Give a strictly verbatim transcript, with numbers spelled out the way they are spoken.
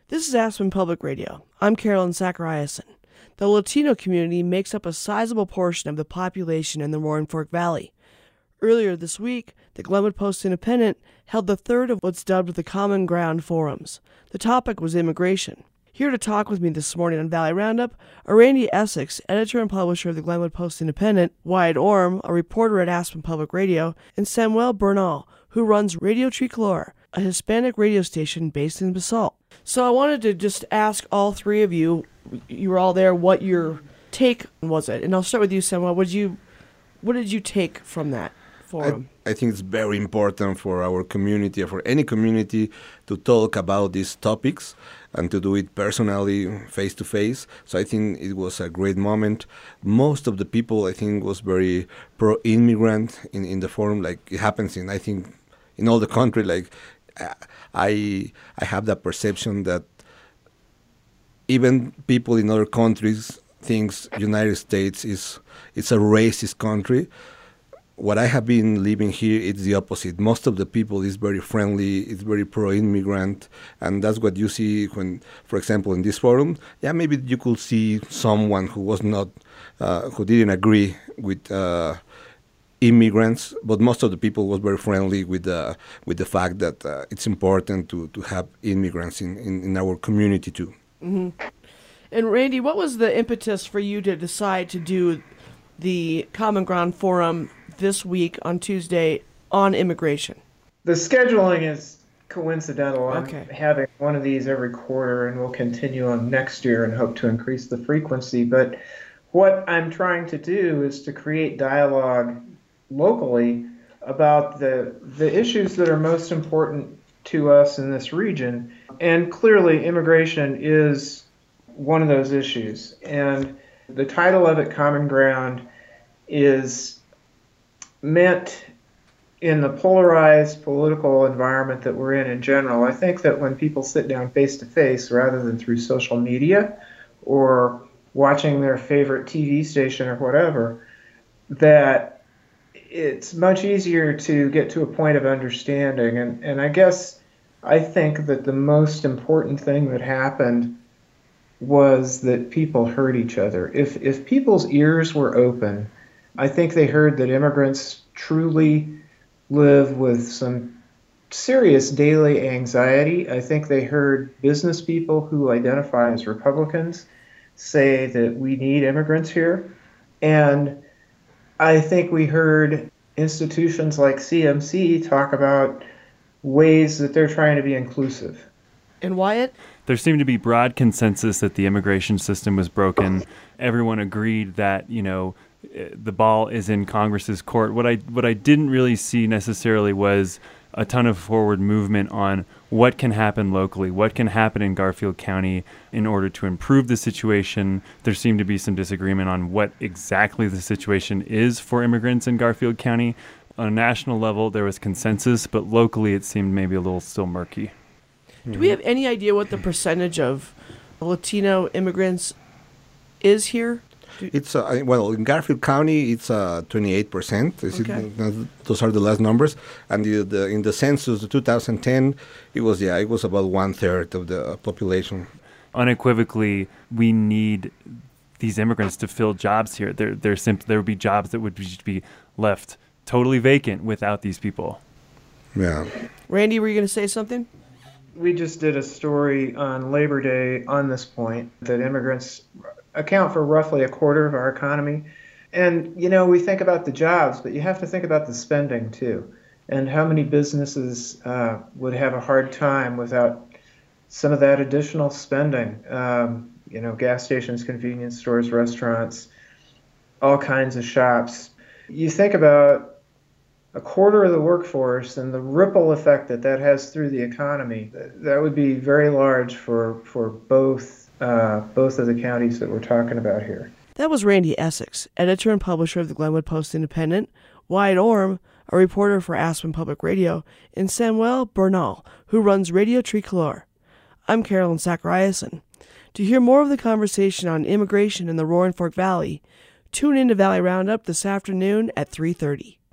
This is Aspen Public Radio. I'm Carolyn Zachariason. The Latino community makes up a sizable portion of the population in the Roaring Fork Valley. Earlier this week, the Glenwood Post-Independent held the third of what's dubbed the Common Ground Forums. The topic was immigration. Here to talk with me this morning on Valley Roundup are Randy Essex, editor and publisher of the Glenwood Post-Independent, Wyatt Orm, a reporter at Aspen Public Radio, and Samuel Bernal, who runs Radio Tricolor, a Hispanic radio station based in Basalt. So I wanted to just ask all three of you, you were all there, what your take was it? And I'll start with you, Samuel. What did you, what did you take from that forum? I, I think it's very important for our community, or for any community, to talk about these topics and to do it personally, face-to-face. So I think it was a great moment. Most of the people, I think, was very pro-immigrant in, in the forum, like it happens in, I think, in all the country. Like I, I have that perception that even people in other countries think United States is it's a racist country. What I have been living here, it's the opposite. Most of the people is very friendly, it's very pro-immigrant, and that's what you see when, for example, in this forum, yeah, maybe you could see someone who was not, uh, who didn't agree with uh, immigrants, but most of the people was very friendly with uh, with the fact that uh, it's important to, to have immigrants in, in, in our community too. Mm-hmm. And Randy, what was the impetus for you to decide to do the Common Ground Forum this week on Tuesday on immigration? The scheduling is coincidental. Okay. I'm having one of these every quarter, and we'll continue on next year and hope to increase the frequency. But what I'm trying to do is to create dialogue locally about the the issues that are most important to us in this region. And clearly, immigration is one of those issues. And the title of it, Common Ground, is meant in the polarized political environment that we're in in general. I think that when people sit down face to face rather than through social media or watching their favorite T V station or whatever, that it's much easier to get to a point of understanding. And, and I guess I think that the most important thing that happened was that people heard each other. If if people's ears were open, I think they heard that immigrants truly live with some serious daily anxiety. I think they heard business people who identify as Republicans say that we need immigrants here. And I think we heard institutions like C M C talk about ways that they're trying to be inclusive. And Wyatt? There seemed to be broad consensus that the immigration system was broken. Everyone agreed that, you know, the ball is in Congress's court. What I what I didn't really see necessarily was a ton of forward movement on what can happen locally, what can happen in Garfield County in order to improve the situation. There seemed to be some disagreement on what exactly the situation is for immigrants in Garfield County. On a national level, there was consensus, but locally it seemed maybe a little still murky. Do we have any idea what the percentage of Latino immigrants is here? It's uh, well in Garfield County, it's uh, twenty-eight percent. Okay. Those are the last numbers. And the, the, in the census, the two thousand ten, it was yeah, it was about one third of the population. Unequivocally, we need these immigrants to fill jobs here. There, there simply there would be jobs that would just be left totally vacant without these people. Yeah. Randy, were you going to say something? We just did a story on Labor Day on this point, that immigrants account for roughly a quarter of our economy. And, you know, we think about the jobs, but you have to think about the spending too. And how many businesses uh, would have a hard time without some of that additional spending? Um, you know, gas stations, convenience stores, restaurants, all kinds of shops. You think about a quarter of the workforce and the ripple effect that that has through the economy, that would be very large for, for both uh, both of the counties that we're talking about here. That was Randy Essex, editor and publisher of the Glenwood Post-Independent, Wyatt Orm, a reporter for Aspen Public Radio, and Samuel Bernal, who runs Radio Tricolor. I'm Carolyn Zachariason. To hear more of the conversation on immigration in the Roaring Fork Valley, tune in to Valley Roundup this afternoon at three thirty.